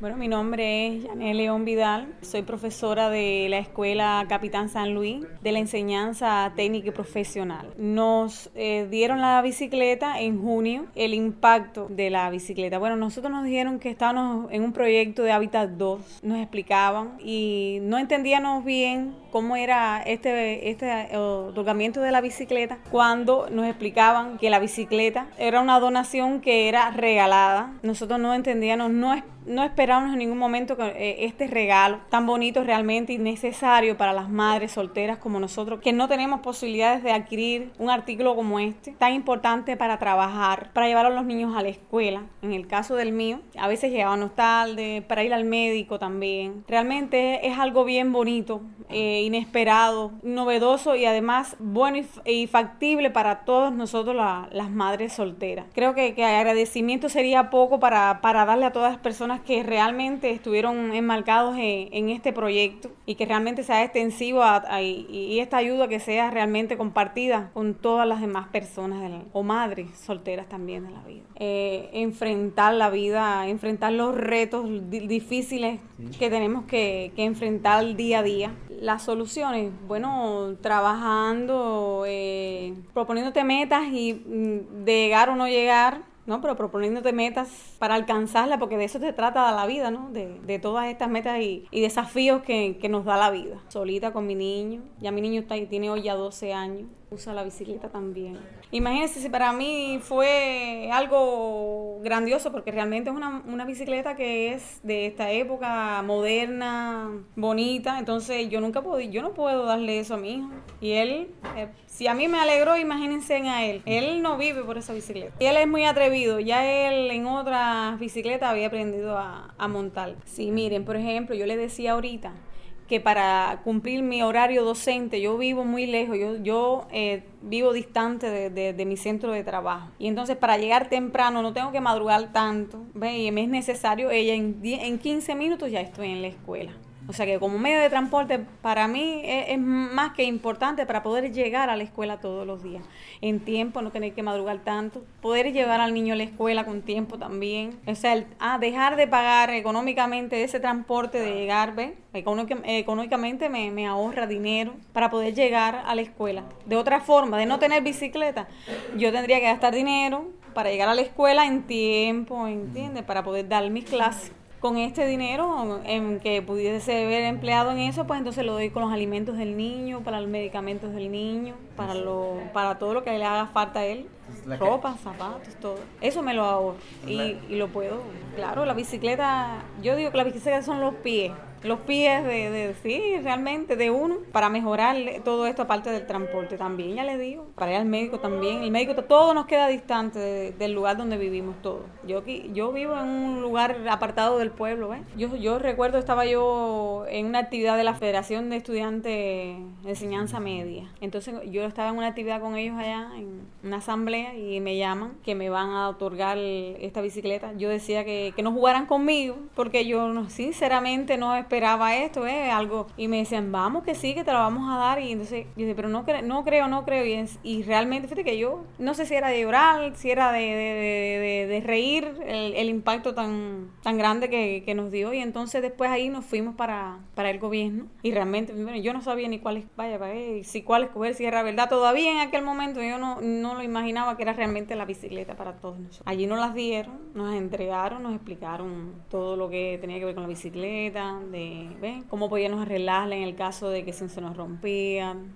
Bueno, mi nombre es Yané León Vidal, soy profesora de la Escuela Capitán San Luis de la enseñanza técnica y profesional. Nos dieron la bicicleta en junio, el impacto de la bicicleta. Bueno, nosotros nos dijeron que estábamos en un proyecto de Hábitat 2, nos explicaban y no entendíamos bien cómo era este otorgamiento de la bicicleta cuando nos explicaban que la bicicleta era una donación que era regalada. Nosotros no entendíamos, no esperábamos en ningún momento que este regalo tan bonito realmente y necesario para las madres solteras como nosotros, que no tenemos posibilidades de adquirir un artículo como este, tan importante para trabajar, para llevar a los niños a la escuela. En el caso del mío, a veces llegábamos tarde, para ir al médico también. Realmente es algo bien bonito, inesperado, novedoso y además bueno y factible para todos nosotros las madres solteras. Creo que agradecimiento sería poco para darle a todas las personas que realmente estuvieron enmarcados en este proyecto y que realmente sea extensivo y esta ayuda que sea realmente compartida con todas las demás personas o madres solteras también de la vida. Enfrentar la vida, enfrentar los retos difíciles que tenemos que enfrentar día a día. Las soluciones, bueno, trabajando, proponiéndote metas y de llegar o no llegar, ¿no? Pero proponiéndote metas para alcanzarlas, porque de eso se trata la vida, ¿no? De todas estas metas y desafíos que nos da la vida. Solita con mi niño, ya mi niño tiene hoy ya 12 años, usa la bicicleta también. Imagínense si para mí fue algo grandioso, porque realmente es una bicicleta que es de esta época, moderna, bonita, entonces yo no puedo darle eso a mi hijo. Y él, si a mí me alegró, imagínense a él. Él no vive por esa bicicleta. Y él es muy atrevido, ya él en otras bicicletas había aprendido a montar. Sí, miren, por ejemplo, yo le decía ahorita que para cumplir mi horario docente, yo vivo muy lejos, yo vivo distante de mi centro de trabajo. Y entonces para llegar temprano no tengo que madrugar tanto, ¿ve? Y me es necesario, en 15 minutos ya estoy en la escuela. O sea que como medio de transporte para mí es más que importante para poder llegar a la escuela todos los días. En tiempo, no tener que madrugar tanto. Poder llevar al niño a la escuela con tiempo también. O sea, dejar de pagar económicamente ese transporte de llegar, ¿ve? Económicamente me ahorra dinero para poder llegar a la escuela. De otra forma, de no tener bicicleta, yo tendría que gastar dinero para llegar a la escuela en tiempo, ¿entiendes? Para poder dar mis clases. Con este dinero en que pudiese haber empleado en eso, pues entonces lo doy con los alimentos del niño, para los medicamentos del niño, para todo lo que le haga falta a él, ropa, zapatos, todo. Eso me lo ahorro y lo puedo. Claro, la bicicleta, yo digo que la bicicleta son los pies sí, realmente de uno, para mejorar todo esto aparte del transporte también, ya les digo, para ir al médico también. El médico, todo nos queda distante del lugar donde vivimos todos. Yo vivo en un lugar apartado del pueblo, ¿ves? Yo recuerdo, estaba yo en una actividad de la Federación de Estudiantes de Enseñanza Media. Entonces yo estaba en una actividad con ellos allá, en una asamblea, y me llaman que me van a otorgar esta bicicleta. Yo decía que no jugaran conmigo, porque yo sinceramente no esperaba esto, algo, y me decían, vamos que sí, que te la vamos a dar, y entonces yo decía, pero no creo, y realmente, fíjate que yo no sé si era de llorar, si era de reír, el impacto tan grande que nos dio, y entonces después ahí nos fuimos para el gobierno, y realmente, bueno, yo no sabía ni cuál escoger, si era verdad, todavía en aquel momento yo no lo imaginaba que era realmente la bicicleta para todos nosotros. Allí nos las dieron, nos entregaron, nos explicaron todo lo que tenía que ver con la bicicleta, cómo podíamos arreglarla en el caso de que se nos rompía,